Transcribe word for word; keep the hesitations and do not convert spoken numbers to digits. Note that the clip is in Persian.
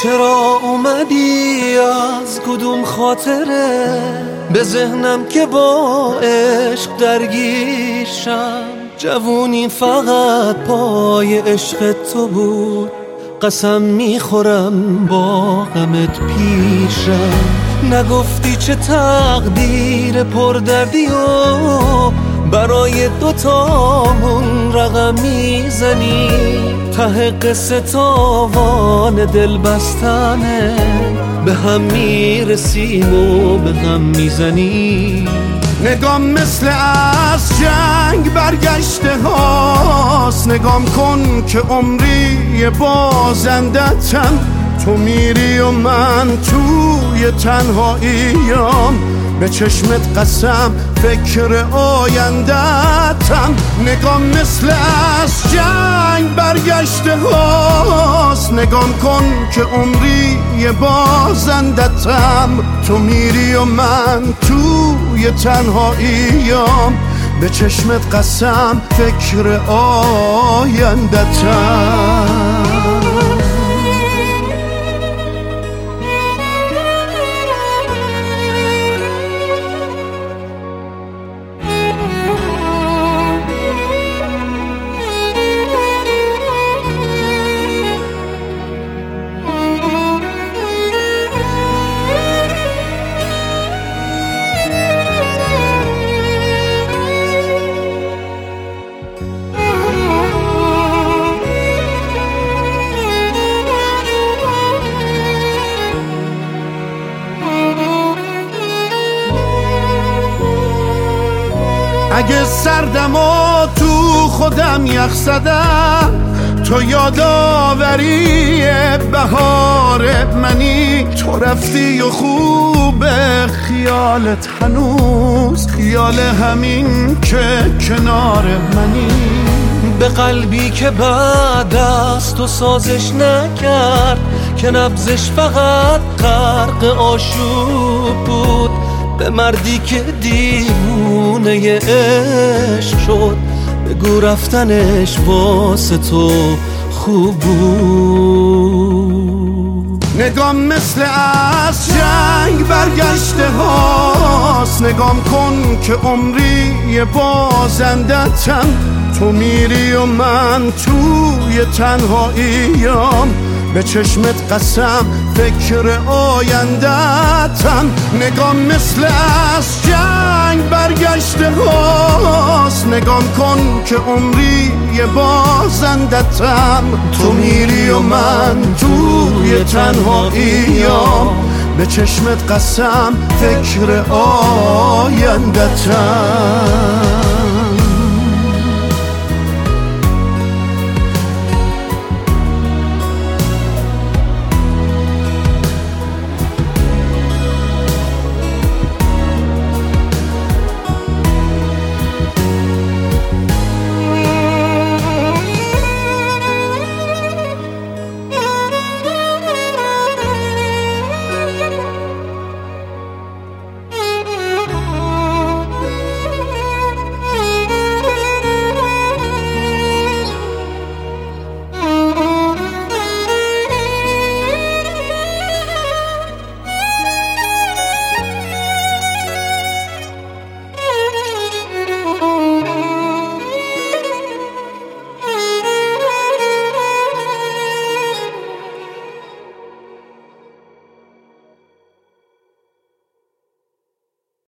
چرا اومدی از کدوم خاطره به ذهنم که با عشق درگیر شم؟ جوونی فقط پای عشق تو بود، قسم میخورم با غمت پیشم. نگفتی چه تقدیر پردردی و برای دوتامون رقم میزنی، ته قصه تاوان دل بستنه، به هم میرسیم و به هم میزنی. نگام مثل از جنگ برگشته هاست، نگام کن که عمری بازندتم. تو میری و من توی تنهاییم، به چشمت قسم فکر آیندتم. نگام مثل از جنگ برگشته هاست، نگام کن که عمری بازندتم. تو میری و من توی تنهاییم، به چشمت قسم فکر آیندتم. اگه سردم و تو خودم یخ زدم، تو یادآوری بهار منی. تو رفتی و خوب خیالت هنوز خیال همین که کنار منی. به قلبی که بعد از تو سازش نکرد، که نبضش فقط غرق آشوب بود. به مردی که دیوونه عشق شد، بگو رفتنش واسه تو خوب بود. نگام مثل از جنگ برگشته هاست، نگام کن که عمری بازندتم. تو میری و من توی تنهاییم، به چشمت قسم فکر آیندتم. نگام مثل از جنگ برگشته هاست، نگام کن که عمری بازندتم. تو میری و من توی تنهاییم، به چشمت قسم فکر آیندتم.